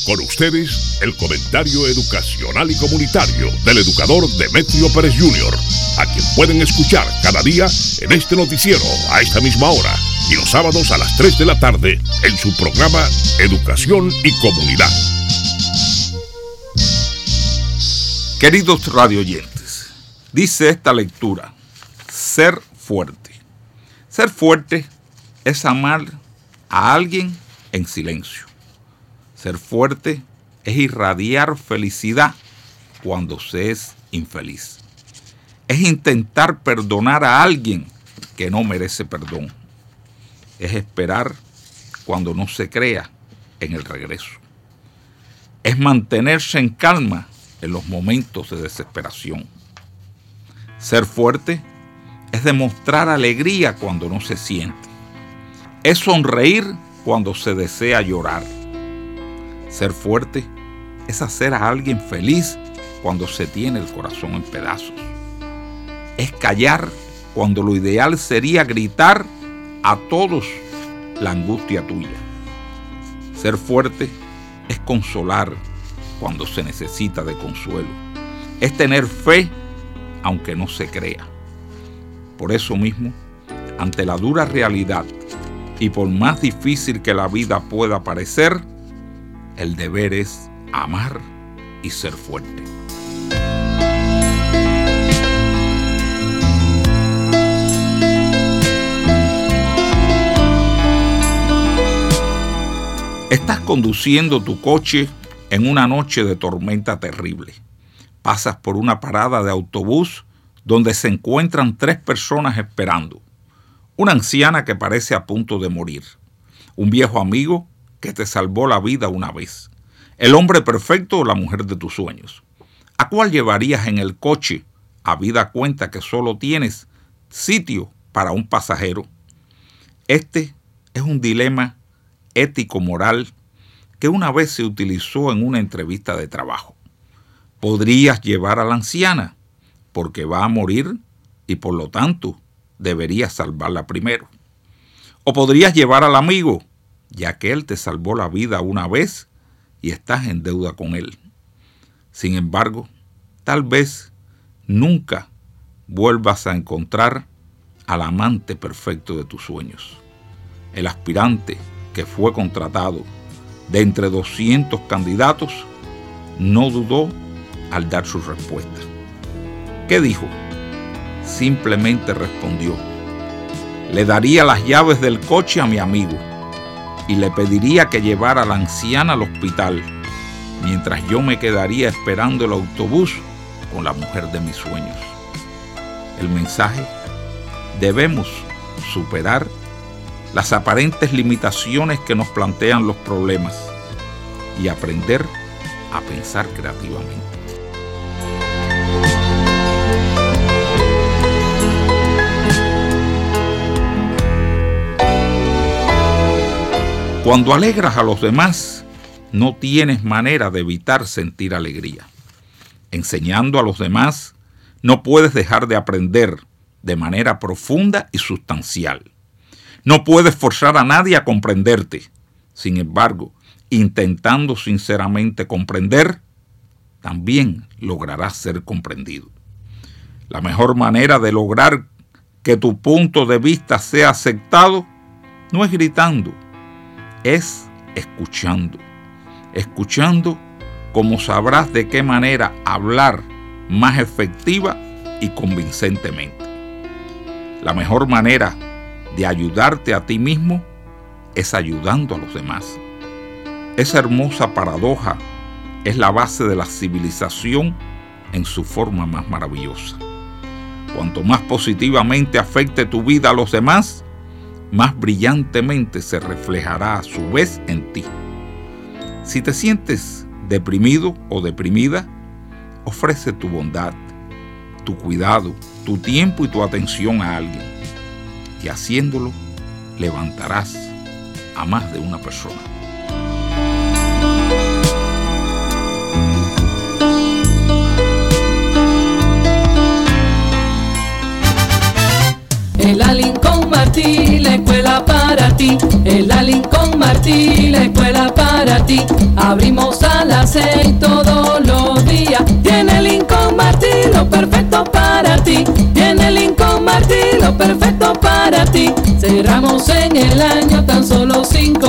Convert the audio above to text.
Con ustedes, el comentario educacional y comunitario del educador Demetrio Pérez Jr., a quien pueden escuchar cada día en este noticiero a esta misma hora y los sábados a las 3 de la tarde en su programa Educación y Comunidad. Queridos radioyentes, dice esta lectura: ser fuerte. Ser fuerte es amar a alguien en silencio. Ser fuerte es irradiar felicidad cuando se es infeliz. Es intentar perdonar a alguien que no merece perdón. Es esperar cuando no se crea en el regreso. Es mantenerse en calma en los momentos de desesperación. Ser fuerte es demostrar alegría cuando no se siente. Es sonreír cuando se desea llorar. Ser fuerte es hacer a alguien feliz cuando se tiene el corazón en pedazos. Es callar cuando lo ideal sería gritar a todos la angustia tuya. Ser fuerte es consolar cuando se necesita de consuelo. Es tener fe aunque no se crea. Por eso mismo, ante la dura realidad y por más difícil que la vida pueda parecer, el deber es amar y ser fuerte. Estás conduciendo tu coche en una noche de tormenta terrible. Pasas por una parada de autobús donde se encuentran 3 personas esperando. Una anciana que parece a punto de morir. Un viejo amigo que te salvó la vida una vez. El hombre perfecto o la mujer de tus sueños. ¿A cuál llevarías en el coche, habida cuenta que solo tienes sitio para un pasajero? Este es un dilema ético-moral que una vez se utilizó en una entrevista de trabajo. Podrías llevar a la anciana porque va a morir y por lo tanto deberías salvarla primero. O podrías llevar al amigo, ya que él te salvó la vida una vez y estás en deuda con él. Sin embargo, tal vez nunca vuelvas a encontrar al amante perfecto de tus sueños. El aspirante que fue contratado de entre 200 candidatos no dudó al dar su respuesta. ¿Qué dijo? Simplemente respondió: le daría las llaves del coche a mi amigo y le pediría que llevara a la anciana al hospital, mientras yo me quedaría esperando el autobús con la mujer de mis sueños. El mensaje: debemos superar las aparentes limitaciones que nos plantean los problemas y aprender a pensar creativamente. Cuando alegras a los demás, no tienes manera de evitar sentir alegría. Enseñando a los demás, no puedes dejar de aprender de manera profunda y sustancial. No puedes forzar a nadie a comprenderte. Sin embargo, intentando sinceramente comprender, también lograrás ser comprendido. La mejor manera de lograr que tu punto de vista sea aceptado no es gritando, es escuchando. Escuchando como sabrás de qué manera hablar más efectiva y convincentemente. La mejor manera de ayudarte a ti mismo es ayudando a los demás. Esa hermosa paradoja es la base de la civilización en su forma más maravillosa. Cuanto más positivamente afecte tu vida a los demás, más brillantemente se reflejará a su vez en ti. Si te sientes deprimido o deprimida, ofrece tu bondad, tu cuidado, tu tiempo y tu atención a alguien. Y haciéndolo, levantarás a más de una persona. El Lincoln Martí, la escuela para ti. El Lincoln Martí, la escuela para para ti. Abrimos a las 6 todos los días. Tiene Lincoln Martin lo perfecto para ti. Tiene Lincoln Martin lo perfecto para ti. Cerramos en el año tan solo 5